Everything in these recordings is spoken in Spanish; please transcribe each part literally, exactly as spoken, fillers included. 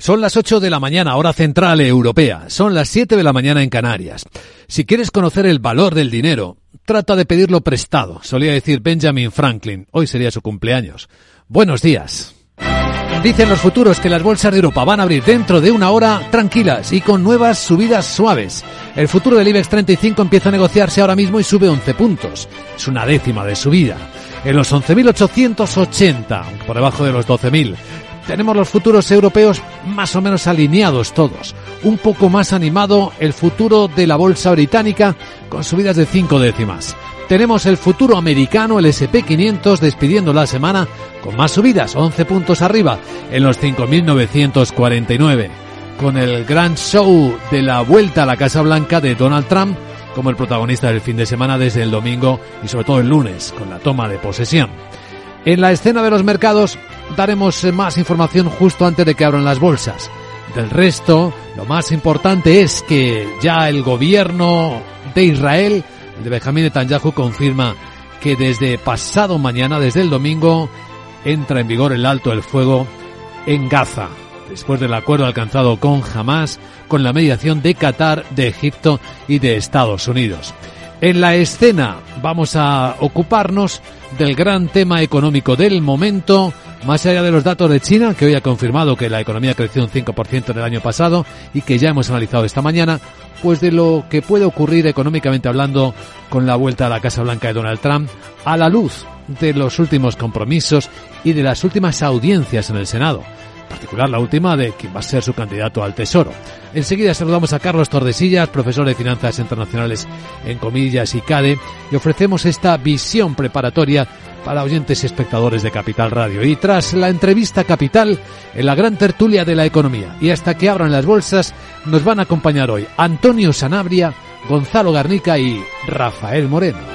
Son las ocho de la mañana, hora central europea. Son las siete de la mañana en Canarias. Si quieres conocer el valor del dinero, trata de pedirlo prestado, solía decir Benjamin Franklin. Hoy sería su cumpleaños. Buenos días. Dicen los futuros que las bolsas de Europa van a abrir dentro de una hora tranquilas y con nuevas subidas suaves. El futuro del IBEX treinta y cinco empieza a negociarse ahora mismo y sube once puntos. Es una décima de subida. En los once mil ochocientos ochenta, aunque por debajo de los doce mil. Tenemos los futuros europeos más o menos alineados todos. Un poco más animado el futuro de la bolsa británica con subidas de cinco décimas. Tenemos el futuro americano, el ese and pe quinientos, despidiendo la semana con más subidas, once puntos arriba, en los cinco mil novecientos cuarenta y nueve. Con el gran show de la vuelta a la Casa Blanca de Donald Trump como el protagonista del fin de semana desde el domingo y sobre todo el lunes, con la toma de posesión. En la escena de los mercados daremos más información justo antes de que abran las bolsas. Del resto, lo más importante es que ya el gobierno de Israel, el de Benjamín Netanyahu, confirma que desde pasado mañana, desde el domingo, entra en vigor el alto el fuego en Gaza, después del acuerdo alcanzado con Hamás, con la mediación de Qatar, de Egipto y de Estados Unidos. En la escena vamos a ocuparnos del gran tema económico del momento, más allá de los datos de China, que hoy ha confirmado que la economía creció un cinco por ciento en el año pasado y que ya hemos analizado esta mañana, pues de lo que puede ocurrir económicamente hablando con la vuelta a la Casa Blanca de Donald Trump, a la luz de los últimos compromisos y de las últimas audiencias en el Senado. En particular la última de quién va a ser su candidato al Tesoro. Enseguida saludamos a Carlos Tordesillas, profesor de Finanzas Internacionales en Comillas y CADE, y ofrecemos esta visión preparatoria para oyentes y espectadores de Capital Radio. Y tras la entrevista Capital, en la gran tertulia de la economía, y hasta que abran las bolsas, nos van a acompañar hoy Antonio Sanabria, Gonzalo Garnica y Rafael Moreno.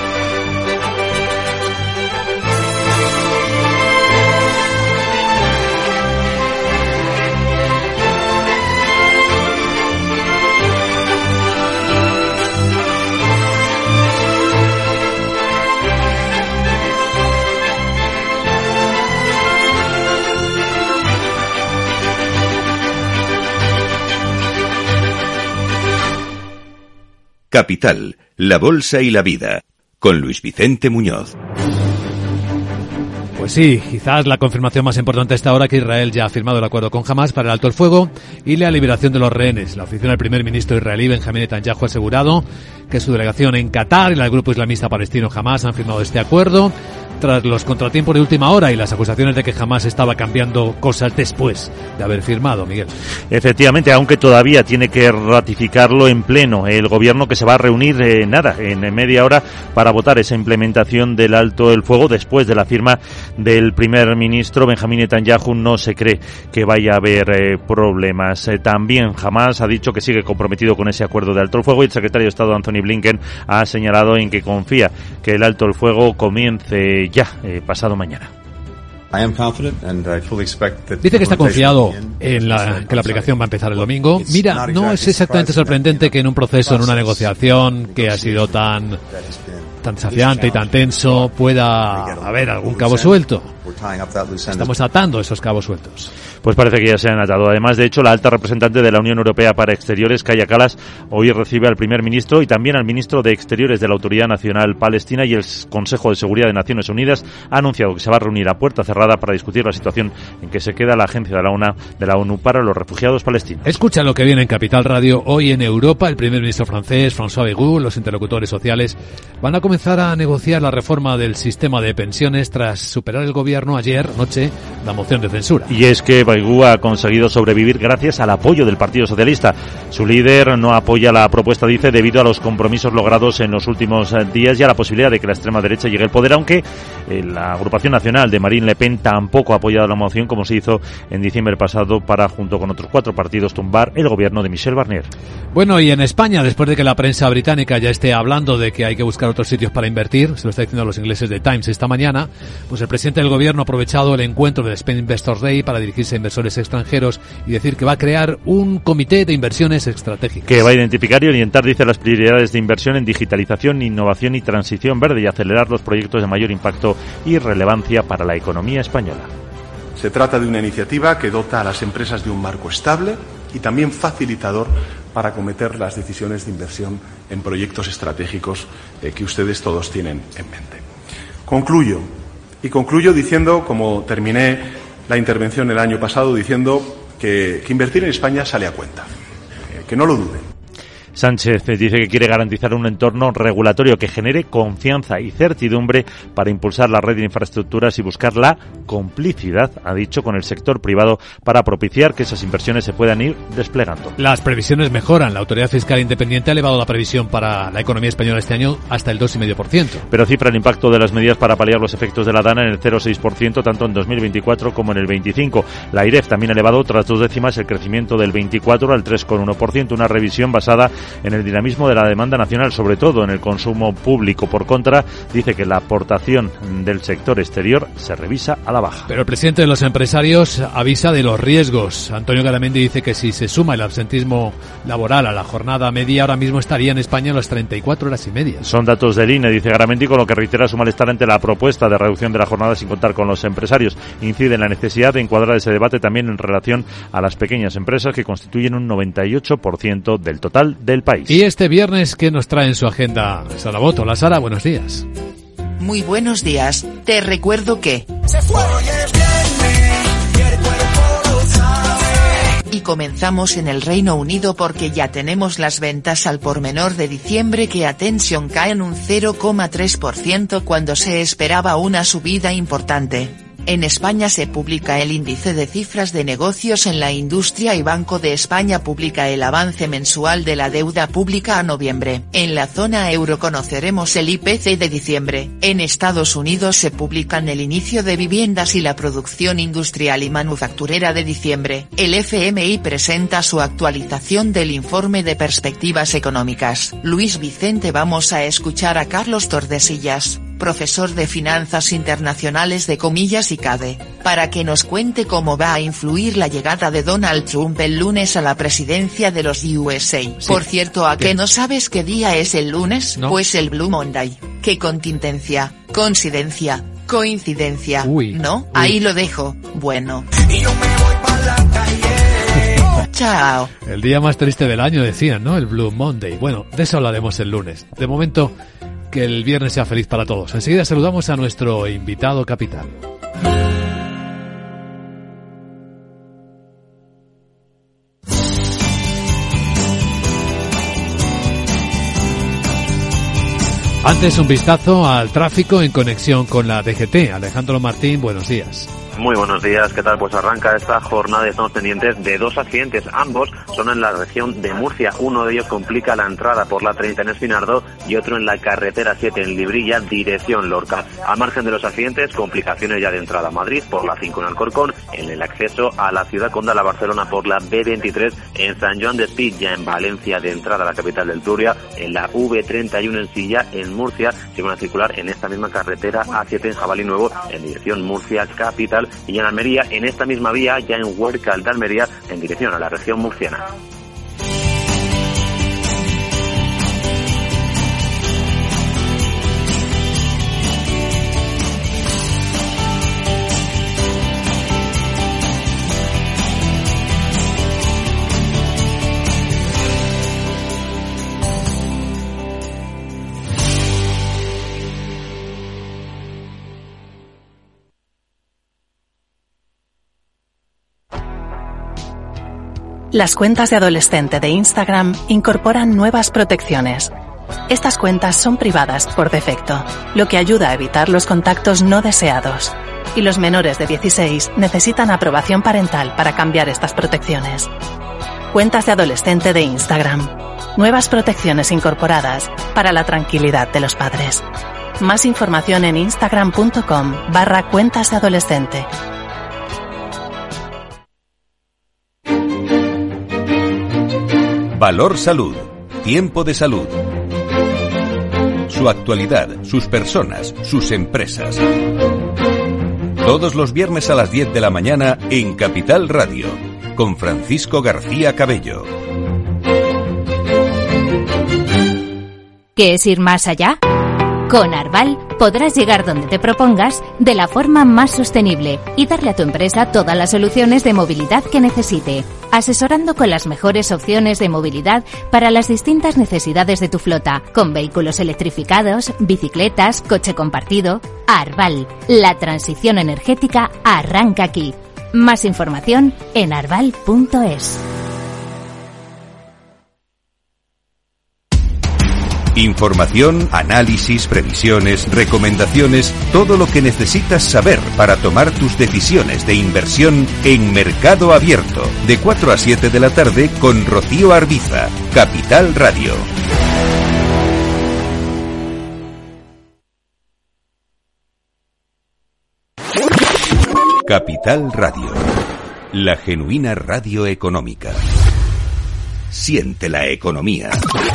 Capital, la bolsa y la vida, con Luis Vicente Muñoz. Pues sí, quizás la confirmación más importante a esta hora que Israel ya ha firmado el acuerdo con Hamás para el alto el fuego y la liberación de los rehenes. La oficina del primer ministro israelí, Benjamín Netanyahu, ha asegurado que su delegación en Qatar y el grupo islamista palestino Hamás han firmado este acuerdo tras los contratiempos de última hora y las acusaciones de que Hamás estaba cambiando cosas después de haber firmado, Miguel. Efectivamente, aunque todavía tiene que ratificarlo en pleno el gobierno, que se va a reunir eh, nada, en media hora para votar esa implementación del alto el fuego después de la firma del primer ministro Benjamín Netanyahu. No se cree que vaya a haber eh, problemas. Eh, también Hamás ha dicho que sigue comprometido con ese acuerdo de alto el fuego y el secretario de Estado Anthony Blinken ha señalado en que confía que el alto el fuego comience ya, eh, pasado mañana. Dice que está confiado en la, que la aplicación va a empezar el domingo. Mira, no es exactamente sorprendente que en un proceso, en una negociación que ha sido tan, tan desafiante y tan tenso, pueda haber algún cabo suelto. Estamos atando esos cabos sueltos. Pues parece que ya se han atado. Además, de hecho, la alta representante de la Unión Europea para Exteriores, Kaja Kallas, hoy recibe al primer ministro y también al ministro de Exteriores de la Autoridad Nacional Palestina, y el Consejo de Seguridad de Naciones Unidas ha anunciado que se va a reunir a puerta cerrada para discutir la situación en que se queda la agencia de la ONU, de la ONU para los refugiados palestinos. Escucha lo que viene en Capital Radio. Hoy en Europa, el primer ministro francés, François Bayrou, los interlocutores sociales, van a comenzar a negociar la reforma del sistema de pensiones tras superar el gobierno ayer noche la moción de censura. Y es que Bayrou ha conseguido sobrevivir gracias al apoyo del Partido Socialista. Su líder no apoya la propuesta, dice, debido a los compromisos logrados en los últimos días y a la posibilidad de que la extrema derecha llegue al poder, aunque la agrupación nacional de Marine Le Pen tampoco ha apoyado la moción, como se hizo en diciembre pasado para, junto con otros cuatro partidos, tumbar el gobierno de Michel Barnier. Bueno, y en España, después de que la prensa británica ya esté hablando de que hay que buscar otros sitios para invertir, se lo está diciendo a los ingleses de Times esta mañana, pues el presidente del gobierno ha aprovechado el encuentro del Spain Investors Day para dirigirse a inversores extranjeros y decir que va a crear un comité de inversiones estratégicas. Que va a identificar y orientar, dice, las prioridades de inversión en digitalización, innovación y transición verde y acelerar los proyectos de mayor impacto y relevancia para la economía española. Se trata de una iniciativa que dota a las empresas de un marco estable y también facilitador para acometer las decisiones de inversión en proyectos estratégicos eh, que ustedes todos tienen en mente. Concluyo, y concluyo diciendo, como terminé la intervención el año pasado, diciendo que, que invertir en España sale a cuenta, eh, que no lo duden. Sánchez dice que quiere garantizar un entorno regulatorio que genere confianza y certidumbre para impulsar la red de infraestructuras y buscar la complicidad, ha dicho, con el sector privado para propiciar que esas inversiones se puedan ir desplegando. Las previsiones mejoran. La Autoridad Fiscal Independiente ha elevado la previsión para la economía española este año hasta el dos coma cinco por ciento. Pero cifra el impacto de las medidas para paliar los efectos de la DANA en el cero coma seis por ciento tanto en dos mil veinticuatro como en el veinticinco. La AIREF también ha elevado otras dos décimas el crecimiento del veinticuatro al tres coma uno por ciento, una revisión basada en el dinamismo de la demanda nacional, sobre todo en el consumo público. Por contra, dice que la aportación del sector exterior se revisa a la baja. Pero el presidente de los empresarios avisa de los riesgos. Antonio Garamendi dice que si se suma el absentismo laboral a la jornada media, ahora mismo estaría en España a las treinta y cuatro horas y media. Son datos del I N E, dice Garamendi, con lo que reitera su malestar ante la propuesta de reducción de la jornada sin contar con los empresarios. Incide en la necesidad de encuadrar ese debate también en relación a las pequeñas empresas, que constituyen un noventa y ocho por ciento del total del país. Y este viernes, ¿qué nos trae en su agenda Sara Boto? La Sara, buenos días. Muy buenos días. Te recuerdo que... Y comenzamos en el Reino Unido porque ya tenemos las ventas al por menor de diciembre que, atención, caen un cero coma tres por ciento cuando se esperaba una subida importante. En España se publica el índice de cifras de negocios en la industria y Banco de España publica el avance mensual de la deuda pública a noviembre. En la zona euro conoceremos el I P C de diciembre. En Estados Unidos se publican el inicio de viviendas y la producción industrial y manufacturera de diciembre. El F M I presenta su actualización del informe de perspectivas económicas. Luis Vicente, vamos a escuchar a Carlos Tordesillas, profesor de Finanzas Internacionales de Comillas y C A D E, para que nos cuente cómo va a influir la llegada de Donald Trump el lunes a la presidencia de los U S A. Sí. Por cierto, ¿a qué no sabes qué día es el lunes? ¿No? Pues el Blue Monday. ¿Qué contingencia? ¿Coincidencia? ¿Coincidencia? Uy, ¿No? uy. Ahí lo dejo. Bueno. Y yo me voy pa' la calle. Chao. El día más triste del año, decían, ¿no? El Blue Monday. Bueno, de eso hablaremos el lunes. De momento, que el viernes sea feliz para todos. Enseguida saludamos a nuestro invitado capital. Antes, un vistazo al tráfico en conexión con la D G T. Alejandro Martín, buenos días. Muy buenos días, ¿qué tal? Pues arranca esta jornada y estamos pendientes de dos accidentes. Ambos son en la región de Murcia. Uno de ellos complica la entrada por la treinta en Espinardo y otro en la carretera siete en Librilla, dirección Lorca. Al margen de los accidentes, complicaciones ya de entrada a Madrid por la cinco en Alcorcón, en el acceso a la ciudad condal a Barcelona por la B veintitrés, en San Joan de Espí, ya en Valencia, de entrada a la capital del Turia, en la V treinta y uno en Silla, en Murcia, se van a circular en esta misma carretera A siete en Jabalí Nuevo, en dirección Murcia capital, y en Almería, en esta misma vía, ya en Huércal de Almería, en dirección a la región murciana. Las cuentas de adolescente de Instagram incorporan nuevas protecciones. Estas cuentas son privadas por defecto, lo que ayuda a evitar los contactos no deseados. Y los menores de dieciséis necesitan aprobación parental para cambiar estas protecciones. Cuentas de adolescente de Instagram. Nuevas protecciones incorporadas para la tranquilidad de los padres. Más información en instagram.com barra cuentas de adolescente. Valor Salud. Tiempo de salud. Su actualidad, sus personas, sus empresas. Todos los viernes a las diez de la mañana en Capital Radio, con Francisco García Cabello. ¿Qué es ir más allá? Con Arval podrás llegar donde te propongas de la forma más sostenible y darle a tu empresa todas las soluciones de movilidad que necesite, asesorando con las mejores opciones de movilidad para las distintas necesidades de tu flota, con vehículos electrificados, bicicletas, coche compartido. Arval, la transición energética arranca aquí. Más información en arval punto es. Información, análisis, previsiones, recomendaciones, todo lo que necesitas saber para tomar tus decisiones de inversión en Mercado Abierto, de cuatro a siete de la tarde con Rocío Arbiza, Capital Radio. Capital Radio, la genuina radio económica. Siente la economía.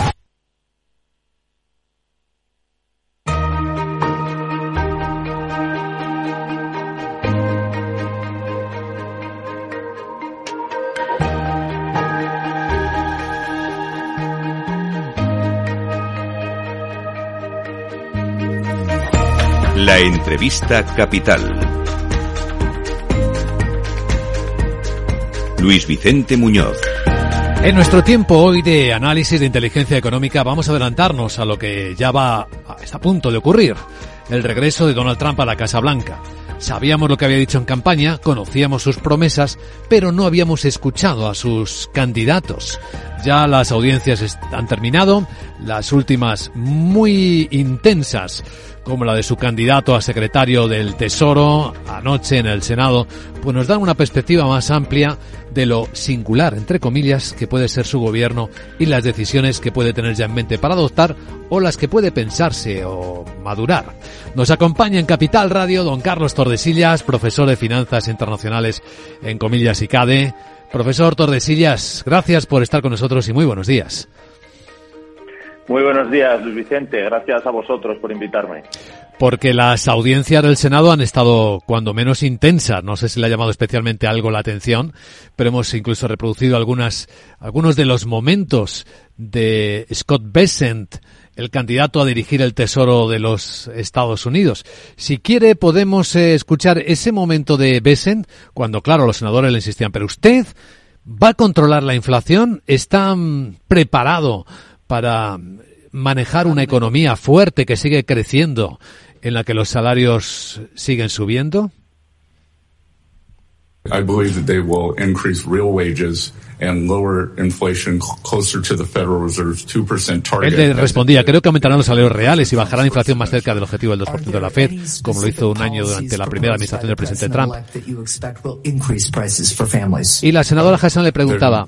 La entrevista capital. Luis Vicente Muñoz. En nuestro tiempo hoy de análisis de inteligencia económica vamos a adelantarnos a lo que ya va, está a punto de ocurrir, el regreso de Donald Trump a la Casa Blanca. Sabíamos lo que había dicho en campaña, conocíamos sus promesas, pero no habíamos escuchado a sus candidatos. Ya las audiencias han terminado, las últimas muy intensas, como la de su candidato a secretario del Tesoro anoche en el Senado, pues nos dan una perspectiva más amplia de lo singular, entre comillas, que puede ser su gobierno y las decisiones que puede tener ya en mente para adoptar o las que puede pensarse o madurar. Nos acompaña en Capital Radio don Carlos Tordesillas, profesor de Finanzas Internacionales en Comillas y CADE. Profesor Tordesillas, gracias por estar con nosotros y muy buenos días. Muy buenos días, Luis Vicente. Gracias a vosotros por invitarme. Porque las audiencias del Senado han estado cuando menos intensas. No sé si le ha llamado especialmente algo la atención, pero hemos incluso reproducido algunas, algunos de los momentos de Scott Bessent, el candidato a dirigir el Tesoro de los Estados Unidos. Si quiere, podemos eh, escuchar ese momento de Bessent, cuando, claro, los senadores le insistían, pero usted va a controlar la inflación, está um, preparado para manejar una economía fuerte que sigue creciendo, en la que los salarios siguen subiendo? I believe that they will increase real wages and lower inflation closer to the Federal Reserve's two percent target. Él le respondía, creo que aumentarán los salarios reales y bajará la inflación más cerca del objetivo del dos por ciento de la Fed, como lo hizo un año durante la primera administración del presidente Trump. Y la senadora Hassan le preguntaba,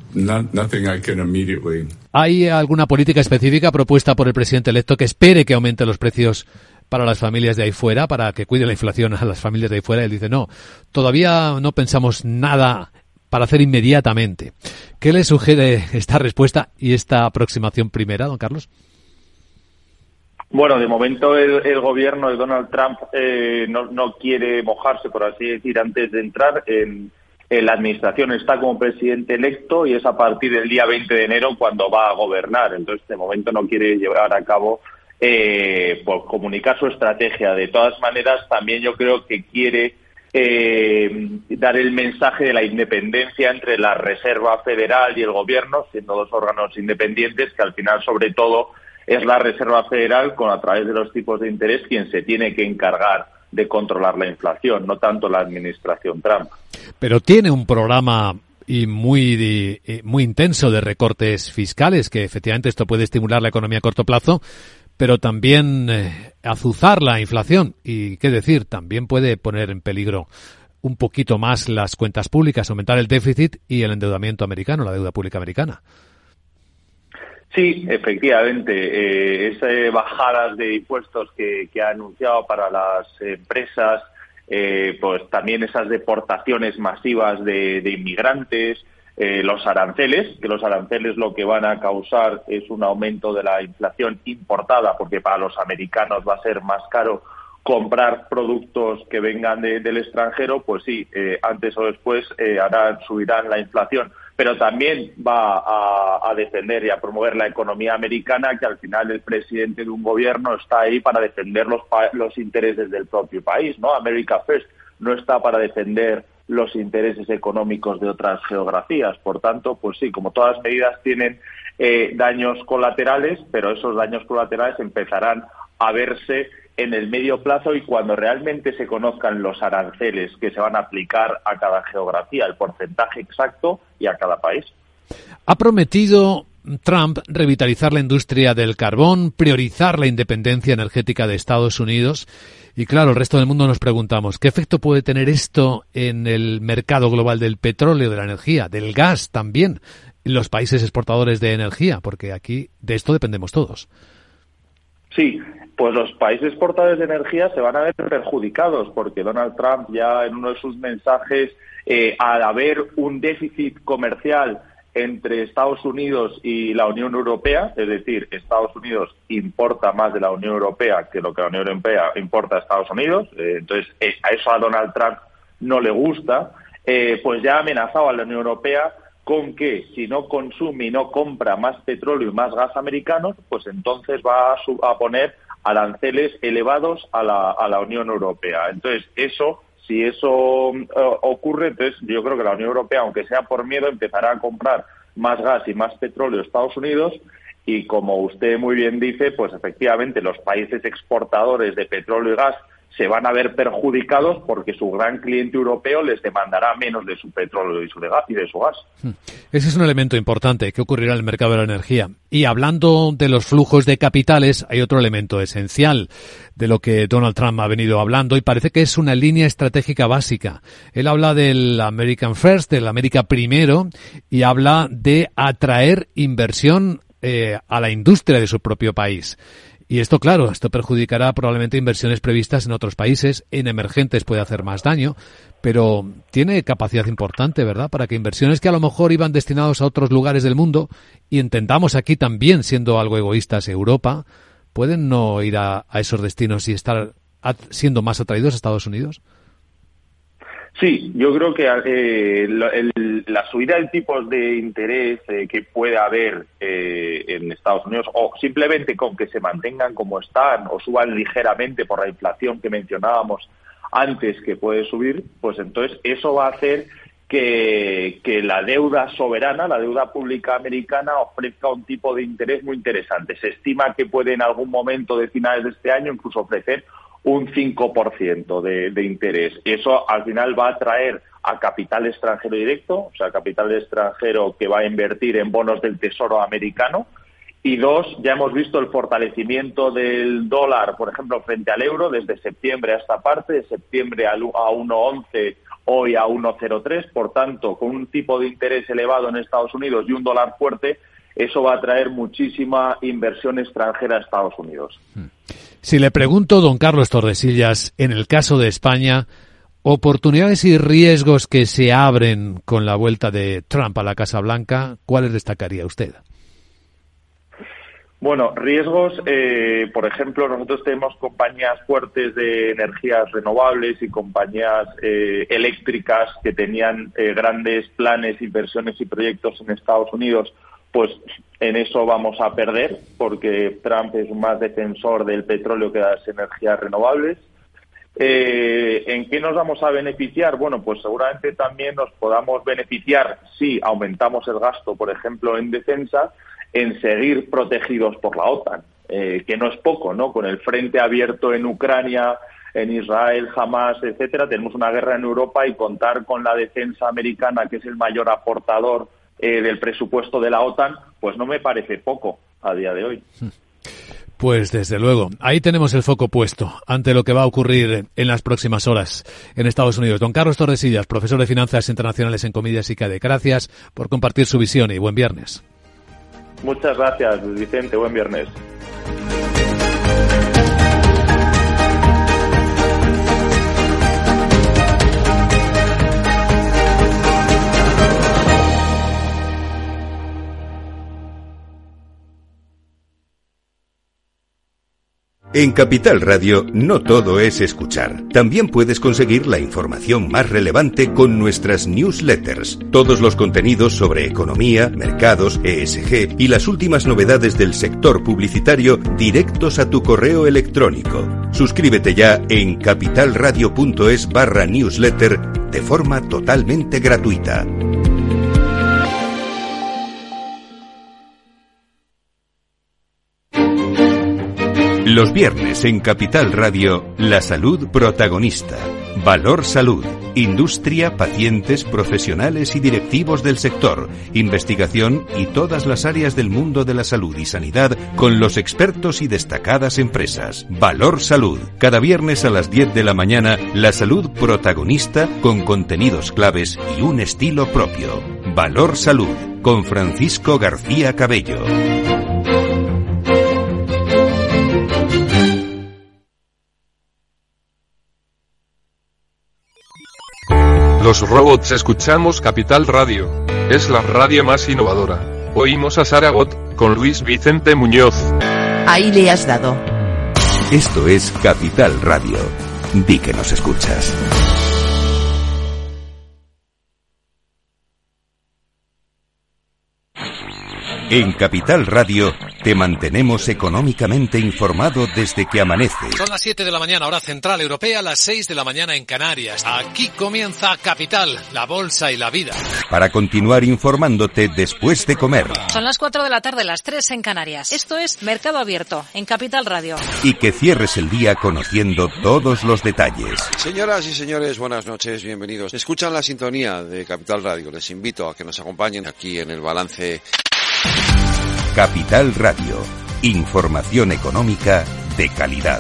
¿hay alguna política específica propuesta por el presidente electo que espere que aumente los precios para las familias de ahí fuera, para que cuide la inflación a las familias de ahí fuera? Él dice, no, todavía no pensamos nada para hacer inmediatamente. ¿Qué le sugiere esta respuesta y esta aproximación primera, don Carlos? Bueno, de momento el, el gobierno de Donald Trump eh, no, no quiere mojarse, por así decir, antes de entrar en, en la administración. Está como presidente electo y es a partir del día veinte de enero cuando va a gobernar. Entonces, de momento no quiere llevar a cabo Eh, por comunicar su estrategia. De todas maneras, también yo creo que quiere eh, dar el mensaje de la independencia entre la Reserva Federal y el Gobierno, siendo dos órganos independientes, que al final, sobre todo, es la Reserva Federal, con a través de los tipos de interés, quien se tiene que encargar de controlar la inflación, no tanto la administración Trump. Pero tiene un programa y muy de, muy intenso de recortes fiscales, que efectivamente esto puede estimular la economía a corto plazo, pero también eh, azuzar la inflación y, qué decir, también puede poner en peligro un poquito más las cuentas públicas, aumentar el déficit y el endeudamiento americano, la deuda pública americana. Sí, efectivamente, eh, esas bajadas de impuestos que, que ha anunciado para las empresas, eh, pues también esas deportaciones masivas de, de inmigrantes, Eh, los aranceles, que los aranceles lo que van a causar es un aumento de la inflación importada, porque para los americanos va a ser más caro comprar productos que vengan de, del extranjero, pues sí, eh, antes o después eh, harán, subirán la inflación. pero también va a, a defender y a promover la economía americana, que al final el presidente de un gobierno está ahí para defender los, los intereses del propio país, ¿no? America First no está para defender los intereses económicos de otras geografías. Por tanto, pues sí, como todas las medidas tienen eh, daños colaterales, pero esos daños colaterales empezarán a verse en el medio plazo y cuando realmente se conozcan los aranceles que se van a aplicar a cada geografía, el porcentaje exacto y a cada país. Ha prometido Trump revitalizar la industria del carbón, priorizar la independencia energética de Estados Unidos. Y claro, el resto del mundo nos preguntamos, ¿qué efecto puede tener esto en el mercado global del petróleo, de la energía, del gas también, en los países exportadores de energía? Porque aquí de esto dependemos todos. Sí, pues los países exportadores de energía se van a ver perjudicados porque Donald Trump ya en uno de sus mensajes, eh, al haber un déficit comercial entre Estados Unidos y la Unión Europea, es decir, Estados Unidos importa más de la Unión Europea que lo que la Unión Europea importa a Estados Unidos, eh, entonces eh, a eso a Donald Trump no le gusta, eh, pues ya ha amenazado a la Unión Europea con que si no consume y no compra más petróleo y más gas americanos, pues entonces va a, sub- a poner aranceles elevados a la, a la Unión Europea. Entonces, eso, si eso uh, ocurre, entonces yo creo que la Unión Europea, aunque sea por miedo, empezará a comprar más gas y más petróleo a Estados Unidos y, como usted muy bien dice, pues efectivamente los países exportadores de petróleo y gas se van a ver perjudicados porque su gran cliente europeo les demandará menos de su petróleo y, su de gas, y de su gas. Ese es un elemento importante que ocurrirá en el mercado de la energía. Y hablando de los flujos de capitales, hay otro elemento esencial de lo que Donald Trump ha venido hablando y parece que es una línea estratégica básica. Él habla del American First, del América Primero, y habla de atraer inversión eh, a la industria de su propio país. Y esto, claro, esto perjudicará probablemente inversiones previstas en otros países, en emergentes puede hacer más daño, pero tiene capacidad importante, ¿verdad?, para que inversiones que a lo mejor iban destinados a otros lugares del mundo, y entendamos aquí también, siendo algo egoístas, Europa, pueden no ir a, a esos destinos y estar a, siendo más atraídos a Estados Unidos. Sí, yo creo que eh, el, la subida de tipos de interés eh, que puede haber eh, en Estados Unidos, o simplemente con que se mantengan como están o suban ligeramente por la inflación que mencionábamos antes que puede subir, pues entonces eso va a hacer que, que la deuda soberana, la deuda pública americana, ofrezca un tipo de interés muy interesante. Se estima que puede en algún momento de finales de este año incluso ofrecer un cinco por ciento de, de interés. Y eso al final va a atraer a capital extranjero directo, o sea, capital extranjero que va a invertir en bonos del Tesoro americano. Y dos, ya hemos visto el fortalecimiento del dólar, por ejemplo, frente al euro desde septiembre a esta parte, de septiembre a uno once, hoy a uno cero tres. Por tanto, con un tipo de interés elevado en Estados Unidos y un dólar fuerte, eso va a atraer muchísima inversión extranjera a Estados Unidos. Si le pregunto, don Carlos Tordesillas, en el caso de España, oportunidades y riesgos que se abren con la vuelta de Trump a la Casa Blanca, ¿cuáles destacaría usted? Bueno, riesgos, eh, por ejemplo, nosotros tenemos compañías fuertes de energías renovables y compañías eh, eléctricas que tenían eh, grandes planes, inversiones y proyectos en Estados Unidos. Pues en eso vamos a perder, porque Trump es más defensor del petróleo que de las energías renovables. Eh, ¿En qué nos vamos a beneficiar? Bueno, pues seguramente también nos podamos beneficiar si aumentamos el gasto, por ejemplo, en defensa, en seguir protegidos por la OTAN, eh, que no es poco, ¿no? Con el frente abierto en Ucrania, en Israel, Hamas, etcétera, tenemos una guerra en Europa y contar con la defensa americana, que es el mayor aportador Eh, del presupuesto de la OTAN, pues no me parece poco a día de hoy. Pues desde luego, ahí tenemos el foco puesto ante lo que va a ocurrir en las próximas horas en Estados Unidos. Don Carlos Tordesillas, profesor de Finanzas Internacionales en Comidas y C A D E. Gracias por compartir su visión y buen viernes. Muchas gracias, Vicente. Buen viernes. En Capital Radio no todo es escuchar. También puedes conseguir la información más relevante con nuestras newsletters. Todos los contenidos sobre economía, mercados, E S G y las últimas novedades del sector publicitario directos a tu correo electrónico. Suscríbete ya en capitalradio.es barra newsletter de forma totalmente gratuita. Los viernes en Capital Radio, la salud protagonista. Valor Salud. Industria, pacientes, profesionales y directivos del sector. Investigación y todas las áreas del mundo de la salud y sanidad con los expertos y destacadas empresas. Valor Salud. Cada viernes a las diez de la mañana, la salud protagonista con contenidos claves y un estilo propio. Valor Salud. Con Francisco García Cabello. Los robots escuchamos Capital Radio. Es la radio más innovadora. Oímos a Saragot, con Luis Vicente Muñoz. Ahí le has dado. Esto es Capital Radio. Di que nos escuchas. En Capital Radio te mantenemos económicamente informado desde que amanece. Son las siete de la mañana, hora central europea, las seis de la mañana en Canarias. Aquí comienza Capital, la bolsa y la vida. Para continuar informándote después de comer. Son las cuatro de la tarde, las tres en Canarias. Esto es Mercado Abierto, en Capital Radio. Y que cierres el día conociendo todos los detalles. Señoras y señores, buenas noches, bienvenidos. Escuchan la sintonía de Capital Radio. Les invito a que nos acompañen aquí en el balance. Capital Radio. Información económica de calidad.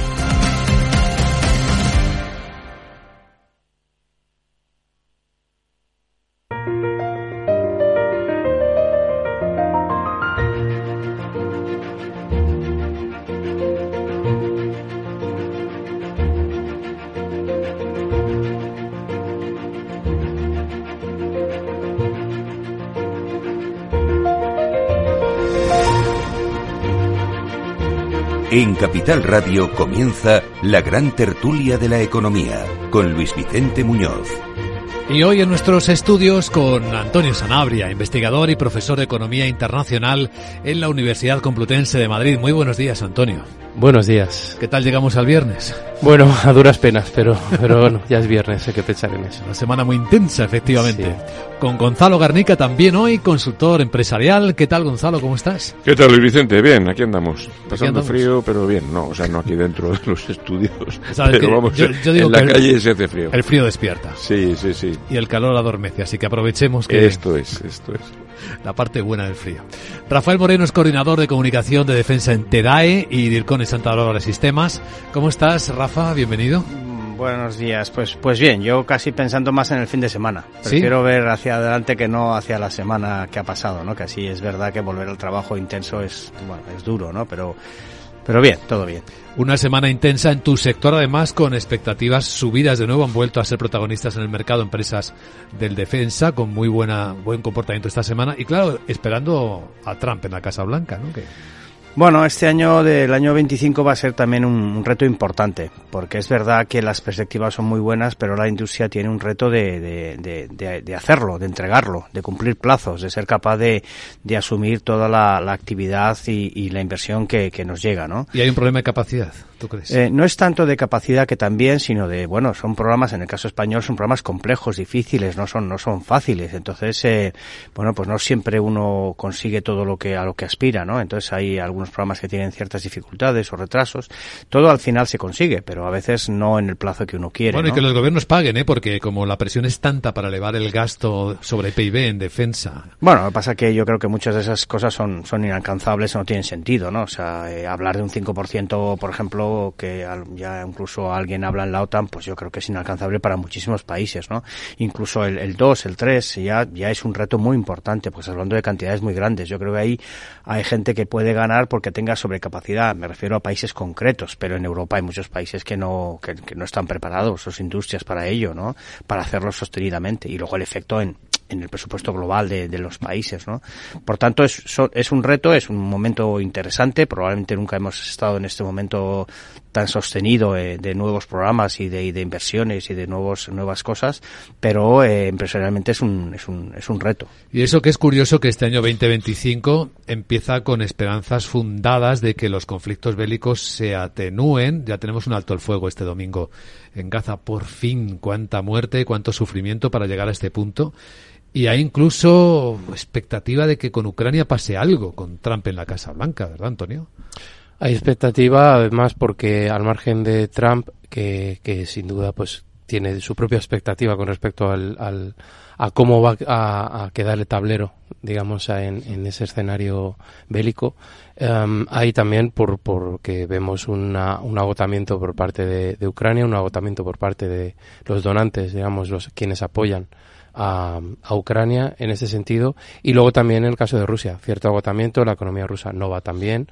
En Capital Radio comienza la gran tertulia de la economía con Luis Vicente Muñoz. Y hoy en nuestros estudios con Antonio Sanabria, investigador y profesor de Economía Internacional en la Universidad Complutense de Madrid. Muy buenos días, Antonio. Buenos días. ¿Qué tal llegamos al viernes? Bueno, a duras penas, pero, pero bueno, ya es viernes, hay que pensar en eso. Una semana muy intensa, efectivamente. Sí. Con Gonzalo Garnica también hoy, consultor empresarial. ¿Qué tal, Gonzalo? ¿Cómo estás? ¿Qué tal, Luis Vicente? Bien, aquí andamos. Pasando aquí andamos. frío, pero bien. No, o sea, no aquí dentro de los estudios. ¿Sabes pero que vamos, yo, yo digo en la que calle el, se hace frío. El frío despierta. Sí, sí, sí. Y el calor adormece, así que aprovechemos que... Esto es, esto es. La parte buena del frío. Rafael Moreno es coordinador de comunicación de defensa en TEDAE y DIRCON en Santa Bárbara Sistemas. ¿Cómo estás, Rafa? Bienvenido. Buenos días. Pues pues bien, yo casi pensando más en el fin de semana. Prefiero ¿Sí? ver hacia adelante que no hacia la semana que ha pasado, ¿no? Que así es verdad que volver al trabajo intenso es, bueno, es duro, ¿no? Pero pero bien, todo bien. Una semana intensa en tu sector, además, con expectativas subidas de nuevo. Han vuelto a ser protagonistas en el mercado empresas del defensa, con muy buena buen comportamiento esta semana. Y claro, esperando a Trump en la Casa Blanca, ¿no? Que... Bueno, este año del año veinticinco va a ser también un, un reto importante, porque es verdad que las perspectivas son muy buenas, pero la industria tiene un reto de, de, de, de, de hacerlo, de entregarlo, de cumplir plazos, de ser capaz de, de asumir toda la, la actividad y, y la inversión que, que nos llega, ¿no? Y hay un problema de capacidad, ¿tú crees? Eh, no es tanto de capacidad que también, sino de, bueno, son programas, en el caso español, son programas complejos, difíciles, no son, no son fáciles. Entonces, eh, bueno, pues no siempre uno consigue todo lo que, a lo que aspira, ¿no? Entonces hay algunos programas que tienen ciertas dificultades o retrasos. Todo al final se consigue, pero a veces no en el plazo que uno quiere. Bueno, ¿no? Y que los gobiernos paguen, ¿eh? Porque como la presión es tanta para elevar el gasto sobre P I B en defensa. Bueno, lo que pasa es que yo creo que muchas de esas cosas son, son inalcanzables, no tienen sentido, ¿no? O sea, eh, hablar de un cinco por ciento, por ejemplo, que al, ya incluso alguien habla en la OTAN, pues yo creo que es inalcanzable para muchísimos países, ¿no? Incluso el, el dos, el tres, ya, ya es un reto muy importante, pues hablando de cantidades muy grandes. Yo creo que ahí hay gente que puede ganar porque tenga sobrecapacidad, me refiero a países concretos, pero en Europa hay muchos países que no que, que no están preparados, sus industrias para ello, ¿no? Para hacerlo sostenidamente. Y luego el efecto en en el presupuesto global de, de los países, ¿no? Por tanto, es, es un reto, es un momento interesante. Probablemente nunca hemos estado en este momento tan sostenido eh, de nuevos programas y de, y de inversiones y de nuevos nuevas cosas, pero eh, empresarialmente es un, es un es un reto. Y eso que es curioso, que este año veinte veinticinco empieza con esperanzas fundadas de que los conflictos bélicos se atenúen. Ya tenemos un alto el fuego este domingo en Gaza. Por fin, cuánta muerte, cuánto sufrimiento para llegar a este punto. Y hay incluso expectativa de que con Ucrania pase algo, con Trump en la Casa Blanca, ¿verdad, Antonio? Hay expectativa, además, porque al margen de Trump, que, que sin duda pues tiene su propia expectativa con respecto al, al a cómo va a, a quedar el tablero, digamos, en, en ese escenario bélico, um, hay también por porque vemos una, un agotamiento por parte de, de Ucrania, un agotamiento por parte de los donantes, digamos, los quienes apoyan A, a Ucrania en ese sentido, y luego también en el caso de Rusia, cierto agotamiento, la economía rusa no va tan bien,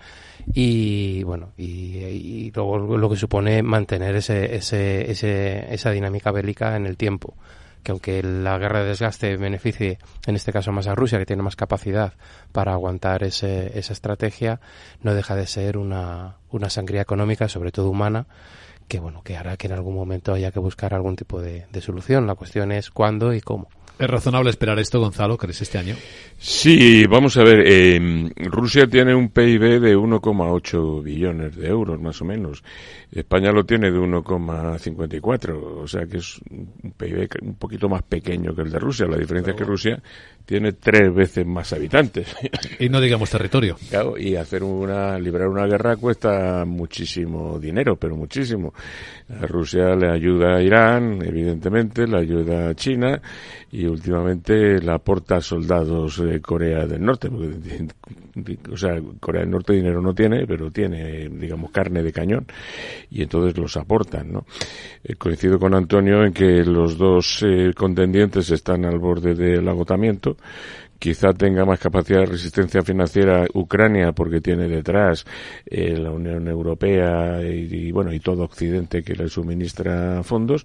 y bueno, y, y luego lo que supone mantener ese, ese, ese, esa dinámica bélica en el tiempo, que aunque la guerra de desgaste beneficie en este caso más a Rusia, que tiene más capacidad para aguantar ese, esa estrategia, no deja de ser una, una sangría económica, sobre todo humana, que bueno, que hará que en algún momento haya que buscar algún tipo de, de solución. La cuestión es cuándo y cómo. ¿Es razonable esperar esto, Gonzalo, crees, este año? Sí, vamos a ver, eh, Rusia tiene un P I B de uno coma ocho billones de euros, más o menos. España lo tiene de uno coma cincuenta y cuatro, o sea que es un P I B un poquito más pequeño que el de Rusia. La diferencia es que Rusia tiene tres veces más habitantes. Y no digamos territorio. Claro, y hacer una, librar una guerra cuesta muchísimo dinero, pero muchísimo. A Rusia le ayuda a Irán, evidentemente, le ayuda a China, y últimamente le aporta soldados de Corea del Norte, porque, o sea, Corea del Norte dinero no tiene, pero tiene, digamos, carne de cañón, y entonces los aportan, ¿no? Eh, coincido con Antonio en que los dos eh, contendientes están al borde del agotamiento. Quizá tenga más capacidad de resistencia financiera Ucrania, porque tiene detrás eh, la Unión Europea y, y, bueno, y todo Occidente que le suministra fondos,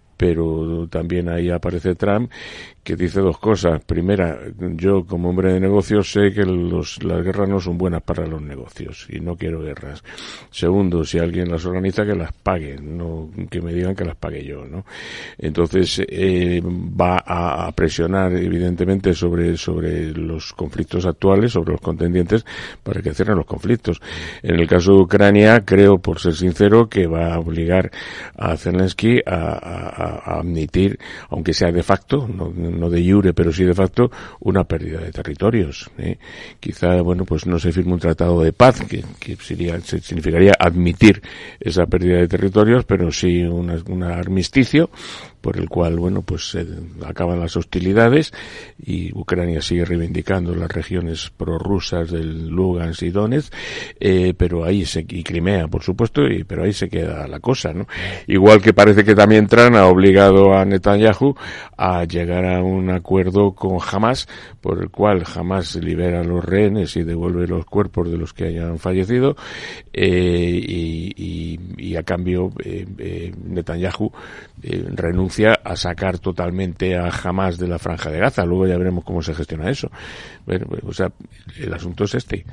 pero también ahí aparece Trump, que dice dos cosas. Primera, yo como hombre de negocios sé que los, las guerras no son buenas para los negocios y no quiero guerras. Segundo, si alguien las organiza, que las pague, no que me digan que las pague yo, ¿no? Entonces eh, va a, a presionar evidentemente sobre sobre los conflictos actuales, sobre los contendientes, para que cierren los conflictos. En el caso de Ucrania, creo, por ser sincero, que va a obligar a Zelensky a, a, a admitir, aunque sea de facto, no, no de jure, pero sí de facto, una pérdida de territorios, ¿eh? Quizá, bueno, pues no se firme un tratado de paz, que, que sería, significaría admitir esa pérdida de territorios, pero sí una, un armisticio, por el cual, bueno, pues eh, acaban las hostilidades y Ucrania sigue reivindicando las regiones prorrusas del Lugansk y Donetsk, eh, pero ahí se, y Crimea, por supuesto, y, pero ahí se queda la cosa, ¿no? Igual que parece que también Trump ha obligado a Netanyahu a llegar a un acuerdo con Hamas, por el cual Hamas libera a los rehenes y devuelve los cuerpos de los que hayan fallecido, eh, y, y, y a cambio eh, eh, Netanyahu eh, renuncia a sacar totalmente a Hamas de la Franja de Gaza. Luego ya veremos cómo se gestiona eso. Bueno, o sea, el asunto es este.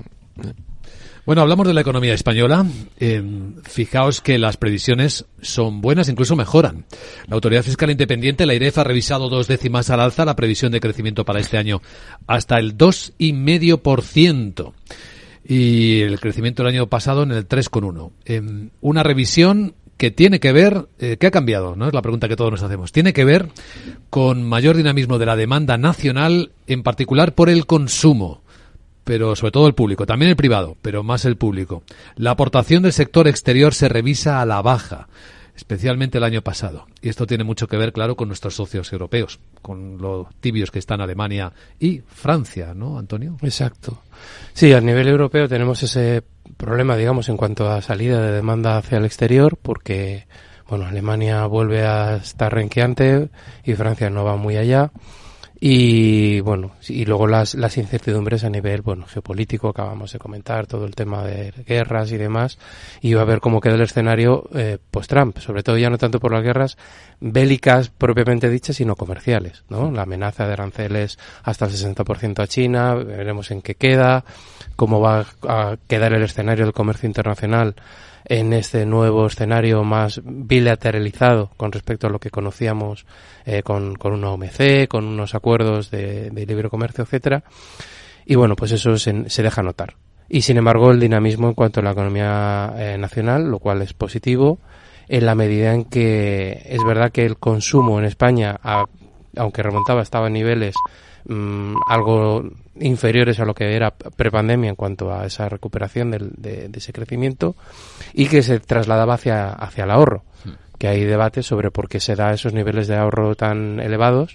Bueno, hablamos de la economía española. Eh, fijaos que las previsiones son buenas, incluso mejoran. La Autoridad Fiscal Independiente, la IREF, ha revisado dos décimas al alza la previsión de crecimiento para este año hasta el dos coma cinco por ciento. Y el crecimiento del año pasado en el tres coma uno. Eh, una revisión que tiene que ver, eh, ¿qué ha cambiado? ¿No? Es la pregunta que todos nos hacemos. Tiene que ver con mayor dinamismo de la demanda nacional, en particular por el consumo, pero sobre todo el público, también el privado, pero más el público. La aportación del sector exterior se revisa a la baja, especialmente el año pasado. Y esto tiene mucho que ver, claro, con nuestros socios europeos, con lo tibios que están Alemania y Francia, ¿no, Antonio? Exacto. Sí, a nivel europeo tenemos ese problema, digamos, en cuanto a salida de demanda hacia el exterior, porque, bueno, Alemania vuelve a estar renqueante y Francia no va muy allá. Y bueno, y luego las, las incertidumbres a nivel, bueno, geopolítico, acabamos de comentar, todo el tema de guerras y demás, y va a ver cómo queda el escenario eh, post-Trump, sobre todo ya no tanto por las guerras bélicas propiamente dichas, sino comerciales, ¿no? La amenaza de aranceles hasta el sesenta por ciento a China, veremos en qué queda, cómo va a quedar el escenario del comercio internacional en este nuevo escenario más bilateralizado con respecto a lo que conocíamos eh, con, con una O M C, con unos acuerdos de, de libre comercio, etcétera. Y bueno, pues eso se, se deja notar. Y sin embargo, el dinamismo en cuanto a la economía eh, nacional, lo cual es positivo, en la medida en que es verdad que el consumo en España, a, aunque remontaba, estaba en niveles mmm, algo inferiores a lo que era prepandemia en cuanto a esa recuperación del, de, de ese crecimiento, y que se trasladaba hacia, hacia el ahorro, sí. Que hay debate sobre por qué se da esos niveles de ahorro tan elevados,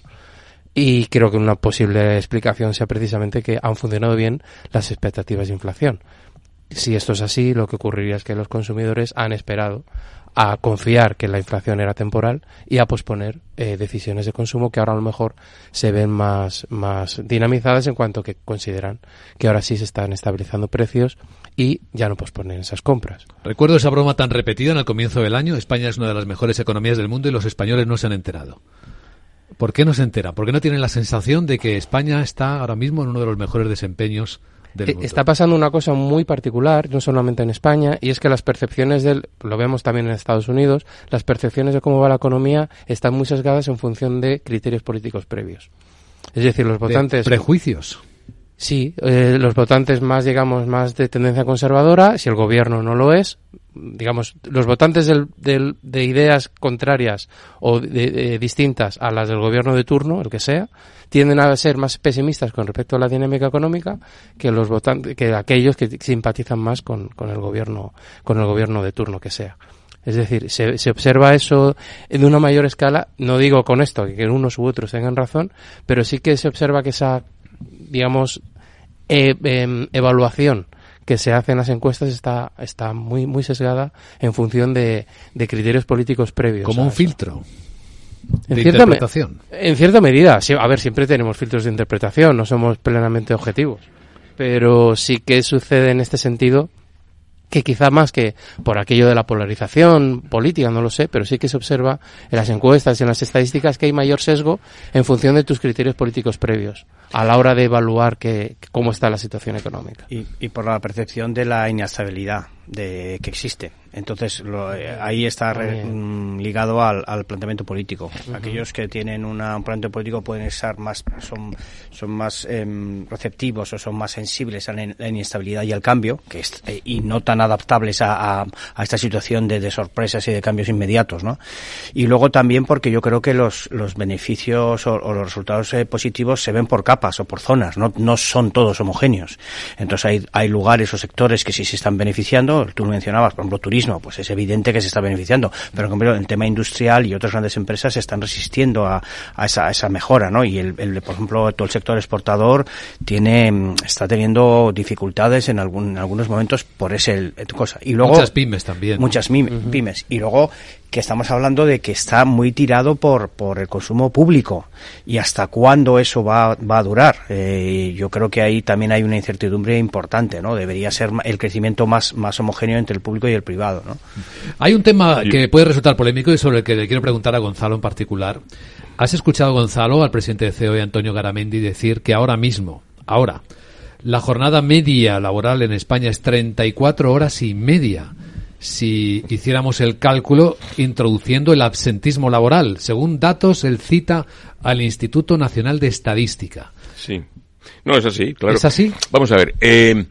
y creo que una posible explicación sea precisamente que han funcionado bien las expectativas de inflación. Si esto es así, lo que ocurriría es que los consumidores han esperado a confiar que la inflación era temporal y a posponer eh, decisiones de consumo que ahora a lo mejor se ven más, más dinamizadas en cuanto que consideran que ahora sí se están estabilizando precios y ya no posponen esas compras. Recuerdo esa broma tan repetida en el comienzo del año: España es una de las mejores economías del mundo y los españoles no se han enterado. ¿Por qué no se entera? ¿Por qué no tienen la sensación de que España está ahora mismo en uno de los mejores desempeños del mundo? Está pasando una cosa muy particular, no solamente en España, y es que las percepciones del, lo vemos también en Estados Unidos, las percepciones de cómo va la economía están muy sesgadas en función de criterios políticos previos. Es decir, los votantes... ¿De prejuicios? Sí, eh, los votantes más, digamos, más de tendencia conservadora, si el gobierno no lo es, digamos, los votantes del, del, de ideas contrarias o de, de, distintas a las del gobierno de turno, el que sea, tienden a ser más pesimistas con respecto a la dinámica económica que los votantes, que aquellos que simpatizan más con, con el gobierno, con el gobierno de turno que sea. Es decir, se, se observa eso de una mayor escala, no digo con esto que unos u otros tengan razón, pero sí que se observa que esa, digamos, eh, eh, evaluación que se hace en las encuestas está está muy muy sesgada en función de, de criterios políticos previos. Como un eso. filtro en de cierta interpretación. Me, en cierta medida, sí, a ver, siempre tenemos filtros de interpretación, no somos plenamente objetivos, pero sí que sucede en este sentido que quizá más que por aquello de la polarización política, no lo sé, pero sí que se observa en las encuestas y en las estadísticas que hay mayor sesgo en función de tus criterios políticos previos a la hora de evaluar que, cómo está la situación económica. Y, y por la percepción de la inestabilidad de que existe. Entonces, lo, eh, ahí está re, mm, ligado al, al planteamiento político. Uh-huh. Aquellos que tienen una, un planteamiento político pueden estar más, son, son más eh, receptivos o son más sensibles a la, la inestabilidad y al cambio, que es, eh, y no tan adaptables a, a, a esta situación de, de sorpresas y de cambios inmediatos, ¿no? Y luego también porque yo creo que los, los beneficios o, o los resultados eh, positivos se ven por capas o por zonas, no, no son todos homogéneos. Entonces hay, hay lugares o sectores que sí se están beneficiando. Tú mencionabas, por ejemplo, turismo, pues es evidente que se está beneficiando, pero en cambio el tema industrial y otras grandes empresas se están resistiendo a, a, esa, a esa mejora, ¿no? Y el, el, por ejemplo, todo el sector exportador tiene, está teniendo dificultades en algún, en algunos momentos por ese cosa. Y luego muchas pymes también. Muchas pymes, uh-huh. pymes. Y luego que estamos hablando de que está muy tirado por, por el consumo público. ¿Y hasta cuándo eso va, va a durar? Eh, yo creo que ahí también hay una incertidumbre importante, ¿no? Debería ser el crecimiento más, más homogéneo entre el público y el privado, ¿no? Hay un tema que puede resultar polémico y sobre el que le quiero preguntar a Gonzalo en particular. ¿Has escuchado, Gonzalo, al presidente de C E O, Antonio Garamendi, decir que ahora mismo, ahora, la jornada media laboral en España es treinta y cuatro horas y media? Si hiciéramos el cálculo introduciendo el absentismo laboral. Según datos, él cita al Instituto Nacional de Estadística. Sí. No, es así, claro. ¿Es así? Vamos a ver. Eh,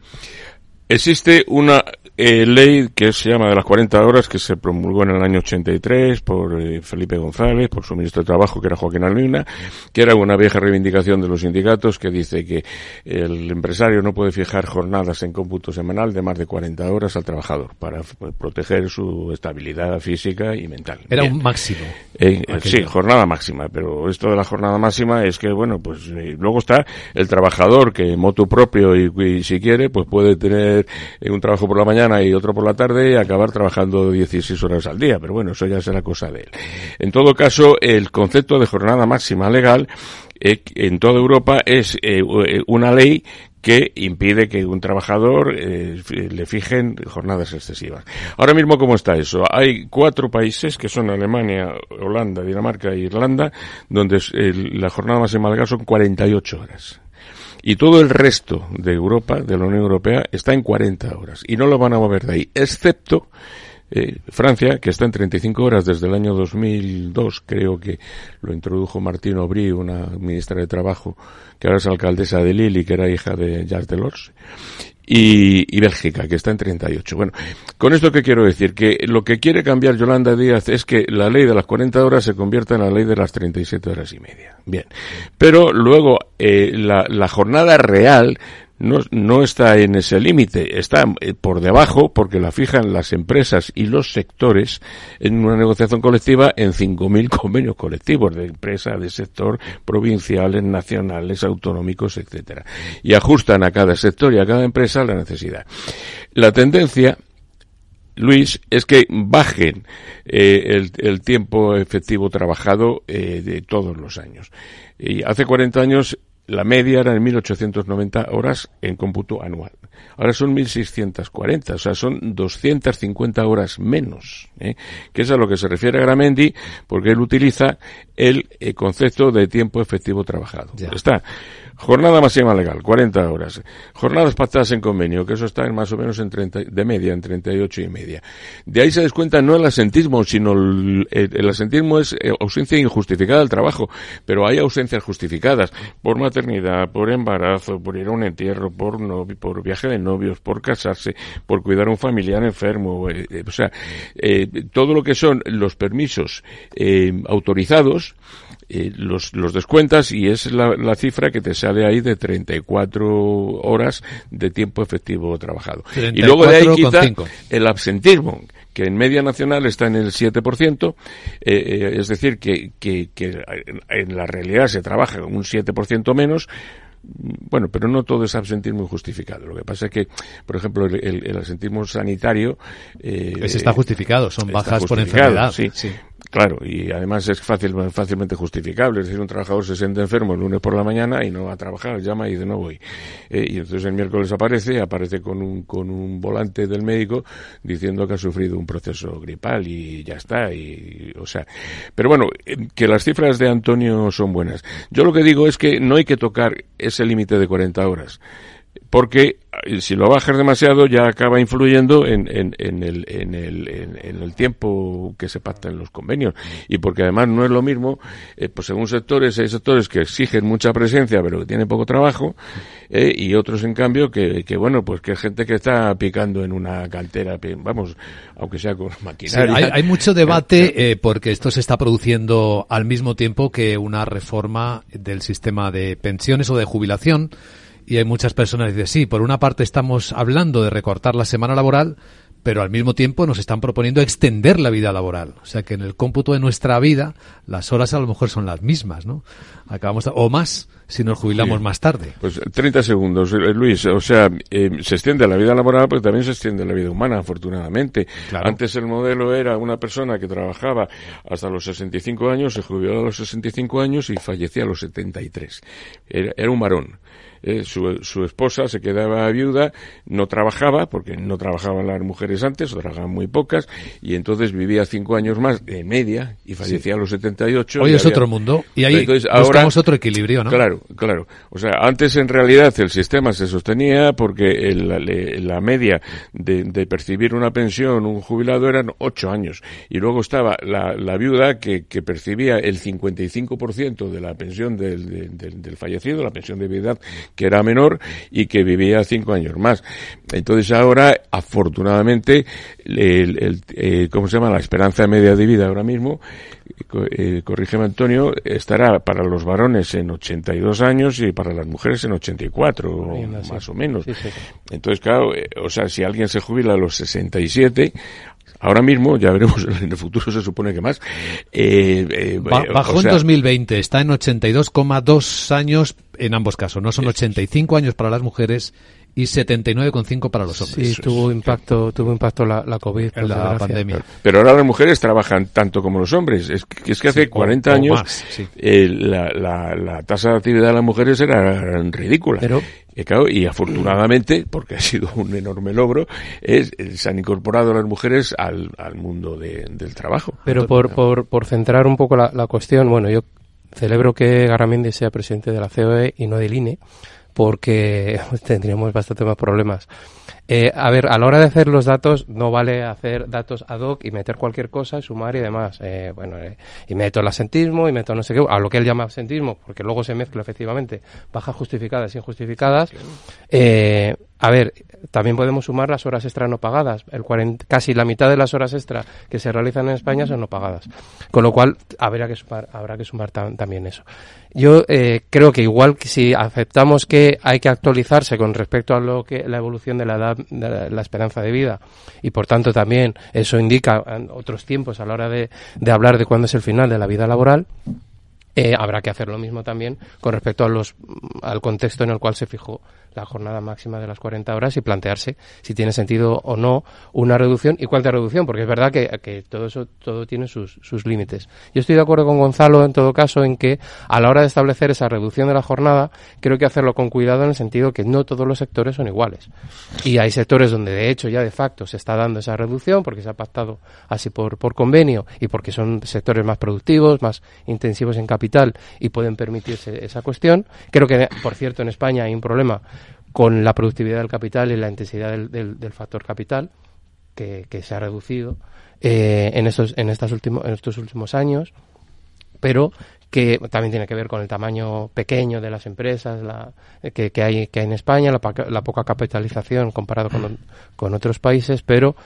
existe una eh, ley que se llama de las cuarenta horas, que se promulgó en el año ochenta y tres por eh, Felipe González, por su ministro de Trabajo, que era Joaquín Almuina, que era una vieja reivindicación de los sindicatos que dice que el empresario no puede fijar jornadas en cómputo semanal de más de cuarenta horas al trabajador para pues, proteger su estabilidad física y mental. Era Bien. un máximo. Eh, sí, jornada máxima, pero esto de la jornada máxima es que, bueno, pues eh, luego está el trabajador que motu propio y, y si quiere, pues puede tener eh, un trabajo por la mañana y otro por la tarde y acabar trabajando dieciséis horas al día, pero bueno, eso ya será cosa de él. En todo caso, el concepto de jornada máxima legal eh, en toda Europa es eh, una ley que impide que un trabajador eh, le fijen jornadas excesivas. Ahora mismo, ¿cómo está eso? Hay cuatro países, que son Alemania, Holanda, Dinamarca e Irlanda, donde eh, la jornada máxima legal son cuarenta y ocho horas. Y todo el resto de Europa, de la Unión Europea, está en cuarenta horas. Y no lo van a mover de ahí, excepto Eh, Francia, que está en treinta y cinco horas desde el año dos mil dos, creo que lo introdujo Martine Aubry, una ministra de Trabajo, que ahora es alcaldesa de Lille y que era hija de Jacques Delors, y, y Bélgica, que está en treinta y ocho. Bueno, con esto qué quiero decir, que lo que quiere cambiar Yolanda Díaz es que la ley de las cuarenta horas se convierta en la ley de las treinta y siete horas y media. Bien, pero luego eh, la, la jornada real No, no está en ese límite, está por debajo porque la fijan las empresas y los sectores en una negociación colectiva en cinco mil convenios colectivos de empresas, de sector, provinciales, nacionales, autonómicos, etcétera. Y ajustan a cada sector y a cada empresa la necesidad. La tendencia, Luis, es que bajen eh, el, el tiempo efectivo trabajado eh, de todos los años. Y hace cuarenta años la media era en mil ochocientas noventa horas en cómputo anual. Ahora son mil seiscientas cuarenta, o sea, son doscientas cincuenta horas menos, ¿eh? Que es a lo que se refiere Garamendi, porque él utiliza el, el concepto de tiempo efectivo trabajado. Ya. Está. Jornada máxima legal, cuarenta horas. Jornadas pactadas en convenio, que eso está en más o menos en treinta, de media, en treinta y ocho y media. De ahí se descuenta no el asentismo, sino el, el, el asentismo es ausencia injustificada del trabajo, pero hay ausencias justificadas por maternidad, por embarazo, por ir a un entierro, por novio, por viaje de novios, por casarse, por cuidar a un familiar enfermo, eh, eh, o sea, eh, todo lo que son los permisos eh, autorizados, Eh, los, los descuentas y es la, la cifra que te sale ahí de treinta y cuatro horas de tiempo efectivo trabajado. Y luego de ahí quita el absentismo, que en media nacional está en el siete por ciento, eh, eh, es decir, que, que, que en la realidad se trabaja un siete por ciento menos. Bueno, pero no todo es absentismo injustificado. Lo que pasa es que, por ejemplo, el, el, el absentismo sanitario eh, ese está justificado, son bajas por enfermedad. Sí, sí. Claro, y además es fácil, fácilmente justificable. Es decir, un trabajador se siente enfermo el lunes por la mañana y no va a trabajar, llama y dice no voy. Eh, y entonces el miércoles aparece, aparece con un, con un volante del médico diciendo que ha sufrido un proceso gripal y ya está. Y, o sea, pero bueno, que las cifras de Antonio son buenas. Yo lo que digo es que no hay que tocar ese límite de cuarenta horas. Porque si lo bajas demasiado ya acaba influyendo en, en, en, el, en, el, en, en el tiempo que se pacta en los convenios. Y porque además no es lo mismo, eh, pues según sectores, hay sectores que exigen mucha presencia pero que tienen poco trabajo, eh, y otros en cambio que, que bueno, pues que es gente que está picando en una cantera, vamos, aunque sea con maquinaria. Sí, hay, hay mucho debate eh, porque esto se está produciendo al mismo tiempo que una reforma del sistema de pensiones o de jubilación. Y hay muchas personas que dicen, sí, por una parte estamos hablando de recortar la semana laboral, pero al mismo tiempo nos están proponiendo extender la vida laboral. O sea que en el cómputo de nuestra vida, las horas a lo mejor son las mismas, ¿no? Acabamos, o más, si nos jubilamos sí. más tarde. Pues treinta segundos, Luis. O sea, eh, se extiende la vida laboral, pero también se extiende la vida humana, afortunadamente. Claro. Antes el modelo era una persona que trabajaba hasta los sesenta y cinco años, se jubiló a los sesenta y cinco años y fallecía a los setenta y tres. Era, era un varón. Eh, su, su esposa se quedaba viuda, no trabajaba, porque no trabajaban las mujeres antes, o trabajaban muy pocas, y entonces vivía cinco años más en media, y fallecía sí. a los setenta y ocho. Hoy y es había... otro mundo, y ahí entonces, buscamos ahora, otro equilibrio, ¿no? Claro, claro. O sea, antes en realidad el sistema se sostenía porque el, la, la media de, de percibir una pensión, un jubilado, eran ocho años, y luego estaba la, la viuda que, que percibía el cincuenta y cinco por ciento de la pensión del, del, del, del fallecido, la pensión de viudedad, que era menor y que vivía cinco años más. Entonces ahora, afortunadamente, el, el, eh, ¿cómo se llama? La esperanza media de vida ahora mismo, eh, corrígeme Antonio, estará para los varones en ochenta y dos años y para las mujeres en ochenta y cuatro, o más o menos. Sí, sí. Entonces, claro, eh, o sea, si alguien se jubila a los sesenta y siete, ahora mismo, ya veremos, en el futuro se supone que más. Eh, eh, Bajó o sea, en dos mil veinte, está en ochenta y dos coma dos años en ambos casos. No son ochenta y cinco años para las mujeres y setenta y nueve coma cinco para los hombres. Sí, tuvo impacto, tuvo impacto la, la COVID, en la desgracia. pandemia. Pero ahora las mujeres trabajan tanto como los hombres. Es que, es que hace Sí, cuarenta o, o años más, sí. eh, la, la, la tasa de actividad de las mujeres era ridícula. Pero Y, claro, y afortunadamente, porque ha sido un enorme logro, es, se han incorporado las mujeres al, al mundo de, del trabajo. Pero por, por, por centrar un poco la, la cuestión, bueno, yo celebro que Garamendi sea presidente de la C O E y no del I N E, porque tendríamos bastante más problemas. Eh, a ver, a la hora de hacer los datos, no vale hacer datos ad hoc y meter cualquier cosa, sumar y demás. Eh, bueno, eh, y meto el asentismo y meto no sé qué, a lo que él llama asentismo, porque luego se mezcla efectivamente bajas justificadas y injustificadas. Eh, a ver, también podemos sumar las horas extra no pagadas. El cuarenta, casi la mitad de las horas extra que se realizan en España son no pagadas. Con lo cual, habrá que sumar, habrá que sumar tam, también eso. Yo eh, creo que igual que si aceptamos que hay que actualizarse con respecto a lo que la evolución de la edad, de la, la esperanza de vida, y por tanto también eso indica otros tiempos a la hora de, de hablar de cuándo es el final de la vida laboral, eh, habrá que hacer lo mismo también con respecto a los al contexto en el cual se fijó la jornada máxima de las cuarenta horas y plantearse si tiene sentido o no una reducción y cuánta reducción, porque es verdad que, que todo eso todo tiene sus, sus límites. Yo estoy de acuerdo con Gonzalo en todo caso en que a la hora de establecer esa reducción de la jornada creo que hacerlo con cuidado en el sentido que no todos los sectores son iguales. Y hay sectores donde de hecho ya de facto se está dando esa reducción porque se ha pactado así por, por convenio y porque son sectores más productivos, más intensivos en capital y pueden permitirse esa cuestión. Creo que, por cierto, en España hay un problema con la productividad del capital y la intensidad del, del, del factor capital que, que se ha reducido eh, en estos en estas últimos en estos últimos años, pero que también tiene que ver con el tamaño pequeño de las empresas la, que, que hay que hay en España, la, la poca capitalización comparado con, con otros países, pero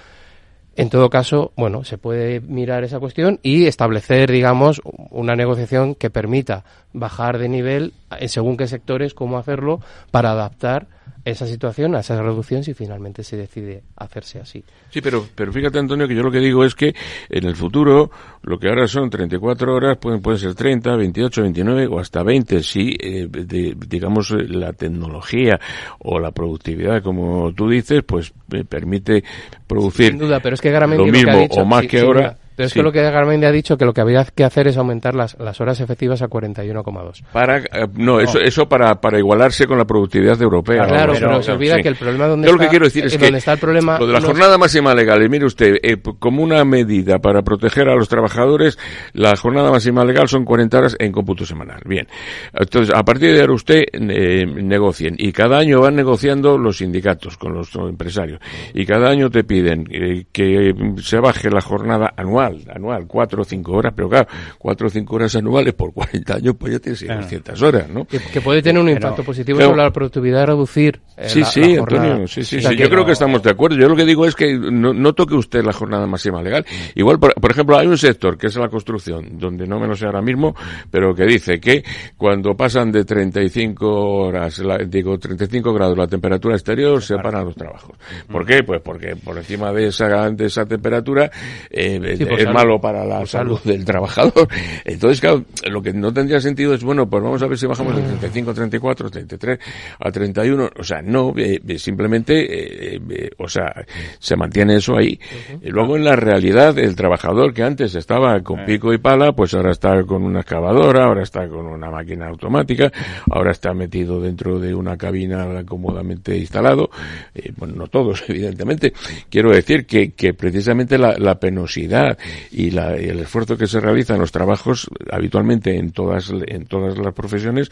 en todo caso, bueno, se puede mirar esa cuestión y establecer, digamos, una negociación que permita bajar de nivel en según qué sectores, cómo hacerlo para adaptar esa situación a esa reducción si finalmente se decide hacerse así. Sí, pero pero fíjate, Antonio, que yo lo que digo es que en el futuro lo que ahora son treinta y cuatro horas pueden pueden ser treinta, veintiocho, veintinueve o hasta veinte si eh, de, digamos la tecnología o la productividad, como tú dices, pues eh, permite producir sin duda, pero es que Garamendi lo mismo lo que ha dicho, o más sí, que ahora. Duda. Pero es sí. que lo que Garamendi ha dicho que lo que habría que hacer es aumentar las, las horas efectivas a cuarenta y uno coma dos. Para, eh, no, no, eso eso para para igualarse con la productividad europea. Ah, claro, ¿no? pero, pero se olvida sí. que el problema donde Yo está, lo que quiero decir es que donde está el problema lo de la no jornada es... máxima legal, mire usted, eh, como una medida para proteger a los trabajadores, la jornada máxima legal son cuarenta horas en cómputo semanal. Bien. Entonces, a partir de ahora usted eh, negocien y cada año van negociando los sindicatos con los empresarios y cada año te piden eh, que se baje la jornada anual, anual, cuatro o cinco horas, pero claro, cuatro o cinco horas anuales por cuarenta años, pues ya tienes doscientas horas, ¿no? Que, que puede tener un pero, impacto positivo pero, sobre la productividad, reducir eh, sí, la, sí, la jornada. Antonio, sí, sí, o sea, sí. que Yo no... creo que estamos de acuerdo. Yo lo que digo es que no, no toque usted la jornada máxima legal. Igual, por, por ejemplo, hay un sector que es la construcción, donde no me lo sé ahora mismo, pero que dice que cuando pasan de treinta y cinco horas, la, digo, treinta y cinco grados la temperatura exterior, se paran los trabajos. ¿Por qué? Pues porque por encima de esa, de esa temperatura eh, sí, es salud. malo para la por salud, salud. del trabajador. Entonces, claro, lo que no tendría sentido es, bueno, pues vamos a ver si bajamos de treinta y cinco, treinta y cuatro, treinta y tres a treinta y uno. O sea, no, eh, simplemente, eh, eh, o sea, se mantiene eso ahí. Uh-huh. Y luego en la realidad, el trabajador que antes estaba con pico y pala, pues ahora está con una excavadora, ahora está con una máquina automática, ahora está metido dentro de una cabina cómodamente instalado. Eh, bueno, no todos, evidentemente. Quiero decir que, que precisamente la, la penosidad y, la, y el esfuerzo que se realiza en los trabajos habitualmente en todas en todas las profesiones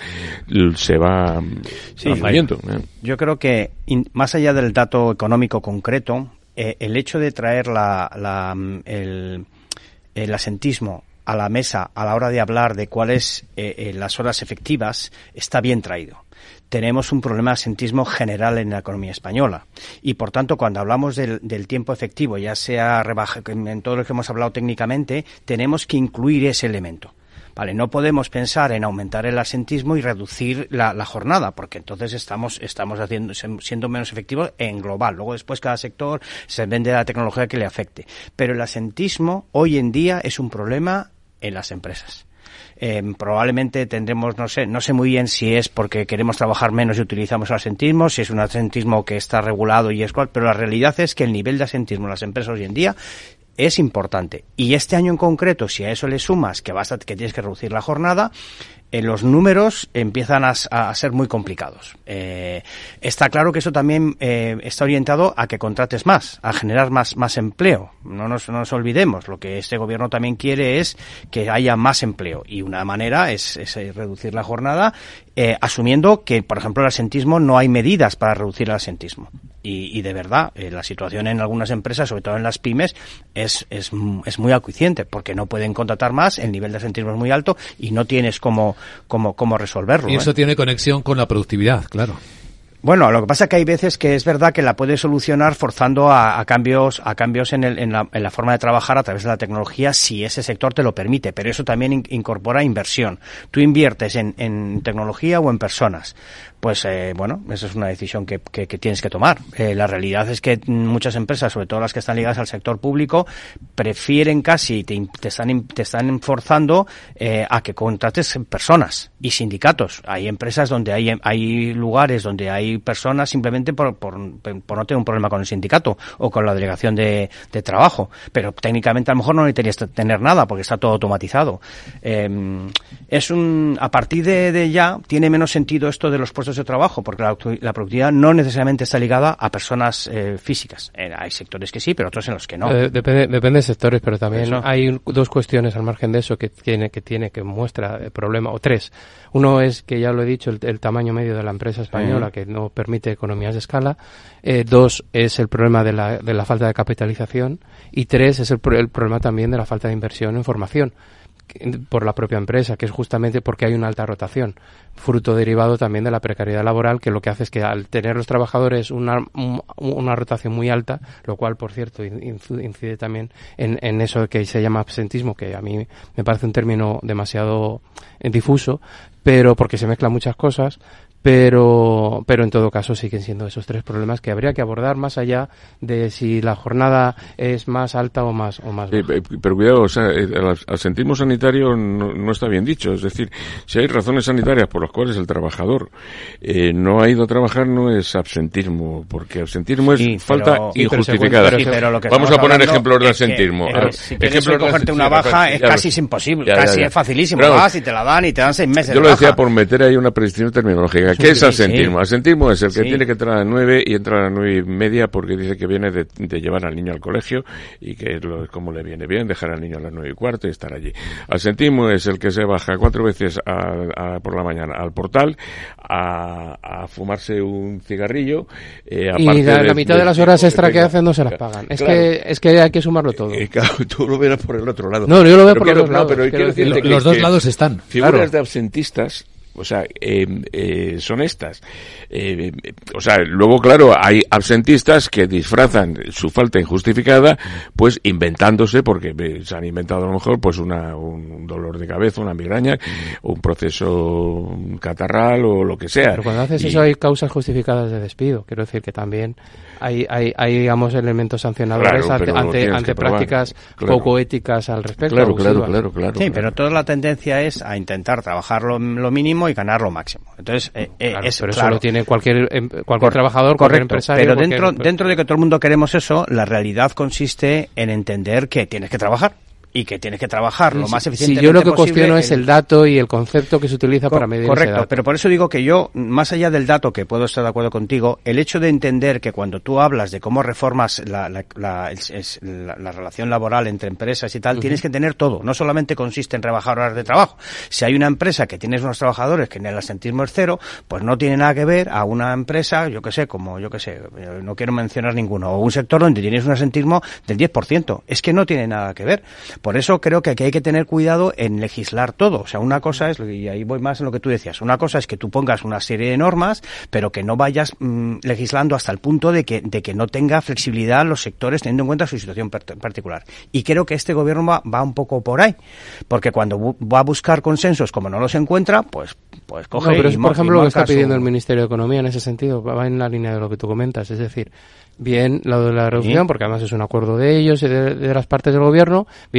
se va sí, fallando. Yo creo que in, más allá del dato económico concreto, eh, el hecho de traer la, la el, el asentismo a la mesa a la hora de hablar de cuáles eh, eh, las horas efectivas está bien traído. Tenemos un problema de asentismo general en la economía española y, por tanto, cuando hablamos del, del tiempo efectivo, ya sea rebaja, en todo lo que hemos hablado técnicamente, tenemos que incluir ese elemento. Vale, no podemos pensar en aumentar el asentismo y reducir la, la jornada, porque entonces estamos estamos haciendo siendo menos efectivos en global. Luego después cada sector se vende la tecnología que le afecte. Pero el asentismo hoy en día es un problema en las empresas. eh, probablemente tendremos, no sé, no sé muy bien si es porque queremos trabajar menos y utilizamos el asentismo, si es un asentismo que está regulado y es cual, pero la realidad es que el nivel de asentismo en las empresas hoy en día es importante. Y este año en concreto, si a eso le sumas que vas a, que tienes que reducir la jornada, eh, los números empiezan a, a ser muy complicados. Eh, está claro que eso también eh, está orientado a que contrates más, a generar más, más empleo. No nos, no nos olvidemos, lo que este gobierno también quiere es que haya más empleo. Y una manera es, es reducir la jornada, eh, asumiendo que, por ejemplo, el asentismo no hay medidas para reducir el asentismo. Y, y de verdad, eh, la situación en algunas empresas, sobre todo en las pymes, es, es, es muy acuciante, porque no pueden contratar más, el nivel de asentismo es muy alto y no tienes cómo, cómo, cómo resolverlo. Y eso ¿eh? tiene conexión con la productividad, claro. Bueno, lo que pasa es que hay veces que es verdad que la puedes solucionar forzando a, a cambios a cambios en, el, en, la, en la forma de trabajar a través de la tecnología, si ese sector te lo permite, pero eso también in, incorpora inversión. Tú inviertes en, en tecnología o en personas. Pues eh, bueno, esa es una decisión que, que, que tienes que tomar. Eh, la realidad es que muchas empresas, sobre todo las que están ligadas al sector público, prefieren casi, te, te están te están forzando eh, a que contrates personas y sindicatos. Hay empresas donde hay hay lugares donde hay personas simplemente por, por, por no tener un problema con el sindicato o con la delegación de, de trabajo, pero técnicamente a lo mejor no necesitarías tener nada porque está todo automatizado. Eh, es un a partir de, de ya tiene menos sentido esto de los puestos de trabajo, porque la, la productividad no necesariamente está ligada a personas eh, físicas. Eh, hay sectores que sí, pero otros en los que no. Eh, depende, depende de sectores, pero también eso. Hay un, dos cuestiones al margen de eso que tiene que tiene que muestra el problema, o tres. Uno es, que ya lo he dicho, el, el tamaño medio de la empresa española, uh-huh. que no permite economías de escala. Eh, dos es el problema de la, de la falta de capitalización. Y tres es el, el problema también de la falta de inversión en formación por la propia empresa, que es justamente porque hay una alta rotación, fruto derivado también de la precariedad laboral, que lo que hace es que al tener los trabajadores una, una rotación muy alta, lo cual, por cierto, incide también en, en eso que se llama absentismo, que a mí me parece un término demasiado difuso, pero porque se mezclan muchas cosas, pero pero en todo caso siguen siendo esos tres problemas que habría que abordar más allá de si la jornada es más alta o más o más baja. Eh, pero cuidado, o sea, el absentismo sanitario no, no está bien dicho, es decir, si hay razones sanitarias por las cuales el trabajador eh, no ha ido a trabajar, no es absentismo, porque absentismo es sí, falta pero, injustificada. Sí, pero lo que Vamos a poner ejemplos de absentismo. Que, si quieres cogerte una baja es casi es imposible, ya, casi ya, ya. es facilísimo, pero, vas y te la dan y te dan seis meses Yo de lo decía baja. por meter ahí una precisión terminológica. ¿Qué es asentismo? Sí. Asentismo es el que sí. tiene que entrar a las nueve y entra a las nueve y media porque dice que viene de, de llevar al niño al colegio y que es lo, como le viene bien dejar al niño a las nueve y cuarto y estar allí. Asentismo es el que se baja cuatro veces a, a, por la mañana al portal a, a fumarse un cigarrillo. Eh, y la, de, la mitad de, de las horas de, extra de, que hacen no se las pagan. Es claro. que es que hay que sumarlo todo. Eh, claro, tú lo verás por el otro lado. No, yo lo veo pero por quiero, los lados. No, pero quiero decirte que los que, dos lados están. Figuras claro. de absentistas. O sea, eh, eh, son estas. Eh, eh, o sea, luego, claro, hay absentistas que disfrazan su falta injustificada, pues inventándose, porque eh, se han inventado a lo mejor pues una, un dolor de cabeza, una migraña, un proceso catarral o lo que sea. Pero cuando haces y... eso hay causas justificadas de despido. Quiero decir que también hay, hay, hay digamos, elementos sancionadores claro, ante, ante, ante prácticas claro. poco éticas al respecto. Claro, claro, claro, claro. Sí, claro. pero toda la tendencia es a intentar trabajar lo, lo mínimo y ganar lo máximo. Entonces, eh, claro, es pero claro. eso lo tiene cualquier cualquier trabajador, cualquier Correcto, empresario. Pero cualquier... dentro dentro de que todo el mundo queremos eso, la realidad consiste en entender que tienes que trabajar. Y que tienes que trabajar lo más eficientemente posible. Sí, yo lo que posible cuestiono es el dato y el concepto que se utiliza Co- para medir correcto, ese dato. Pero por eso digo que yo, más allá del dato, que puedo estar de acuerdo contigo, el hecho de entender que cuando tú hablas de cómo reformas la, la, la, es, es, la, la relación laboral entre empresas y tal, uh-huh. tienes que tener todo. No solamente consiste en rebajar horas de trabajo. Si hay una empresa que tienes unos trabajadores que en el asentismo es cero, pues no tiene nada que ver a una empresa, yo que sé, como yo que sé, no quiero mencionar ninguno, o un sector donde tienes un asentismo del diez por ciento. Es que no tiene nada que ver. Por eso creo que aquí hay que tener cuidado en legislar todo. O sea, una cosa es, y ahí voy más en lo que tú decías, una cosa es que tú pongas una serie de normas, pero que no vayas mmm, legislando hasta el punto de que, de que no tenga flexibilidad los sectores teniendo en cuenta su situación per- particular. Y creo que este gobierno va, va un poco por ahí, porque cuando bu- va a buscar consensos, como no los encuentra, pues, pues coge no, pero y es, por ejemplo, lo que está pidiendo su... el Ministerio de Economía en ese sentido, va en la línea de lo que tú comentas, es decir, bien lo de la reducción, ¿sí? Porque además es un acuerdo de ellos y de, de las partes del gobierno, bien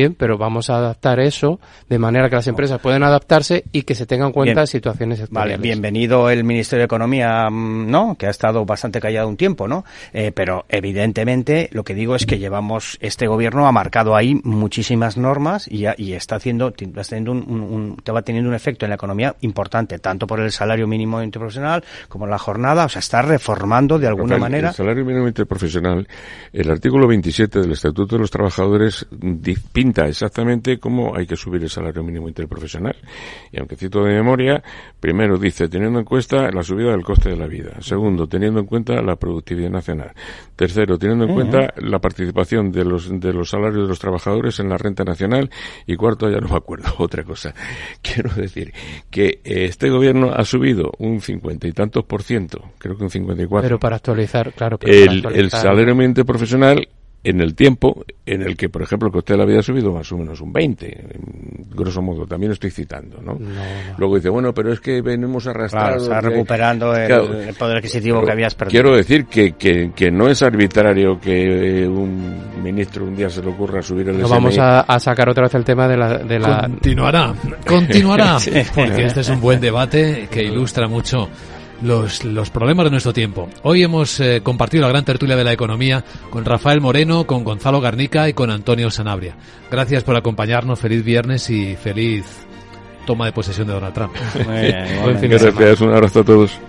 bien, pero vamos a adaptar eso de manera que las empresas puedan adaptarse y que se tengan en cuenta bien, situaciones sectoriales. Vale, bienvenido el Ministerio de Economía, ¿no? Que ha estado bastante callado un tiempo, ¿no? Eh, pero evidentemente lo que digo es que llevamos, este gobierno ha marcado ahí muchísimas normas y, ya, y está haciendo, está teniendo un, un, un, va teniendo un efecto en la economía importante, tanto por el salario mínimo interprofesional como la jornada, o sea, está reformando de alguna Rafael, manera. El salario mínimo interprofesional, el artículo veintisiete del Estatuto de los Trabajadores pinta exactamente cómo hay que subir el salario mínimo interprofesional. Y aunque cito de memoria, primero dice, teniendo en cuenta la subida del coste de la vida. Segundo, teniendo en cuenta la productividad nacional. Tercero, teniendo en uh-huh. cuenta la participación de los de los salarios de los trabajadores en la renta nacional. Y cuarto, ya no me acuerdo, otra cosa. Quiero decir que este gobierno ha subido un cincuenta y tantos por ciento, creo que un cincuenta y cuatro. Pero para actualizar, claro. Pero el, para actualizar, el salario mínimo interprofesional en el tiempo en el que, por ejemplo, el coste de la vida ha subido más o menos un veinte, grosso modo, también estoy citando, ¿no? no, no. Luego dice, bueno, pero es que venimos arrastrando... Claro, está recuperando el, claro, el poder adquisitivo que habías perdido. Quiero decir que, que, que no es arbitrario que un ministro un día se le ocurra subir el no S M I. Vamos a, a sacar otra vez el tema de la... De la... Continuará, continuará, sí. Porque este es un buen debate que ilustra mucho Los, los problemas de nuestro tiempo. Hoy hemos eh, compartido la gran tertulia de la economía con Rafael Moreno, con Gonzalo Garnica y con Antonio Sanabria. Gracias por acompañarnos, feliz viernes y feliz toma de posesión de Donald Trump. Muy bien, Buen fin de semana. Gracias, un abrazo a todos.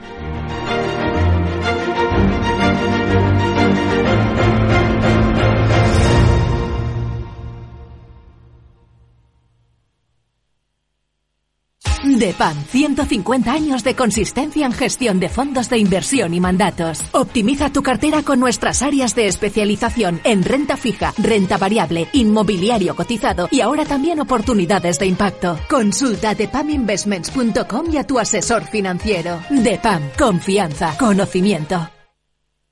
DEPAM, ciento cincuenta años de consistencia en gestión de fondos de inversión y mandatos. Optimiza tu cartera con nuestras áreas de especialización en renta fija, renta variable, inmobiliario cotizado y ahora también oportunidades de impacto. Consulta depam investments punto com y a tu asesor financiero. DEPAM, confianza, conocimiento.